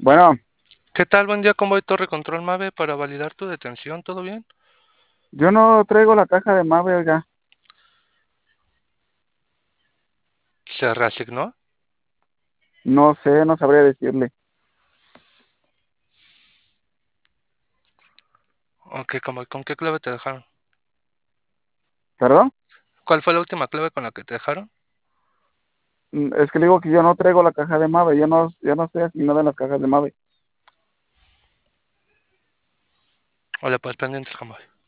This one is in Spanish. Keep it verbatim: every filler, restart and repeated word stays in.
Bueno, ¿Qué tal? Buen día, convoy Torre Control Mave para validar tu detención, ¿todo bien? yo no traigo la caja de Mave, oiga. ¿Se reasignó? No sé, no sabría decirle. Ok, convoy, ¿con qué clave te dejaron? ¿Perdón? ¿Cuál fue la última clave con la que te dejaron? Mm, Es que le digo que yo no traigo la caja de Mave. Yo no, yo no estoy asignado en las cajas de Mave. Hola, pues pendientes, convoy.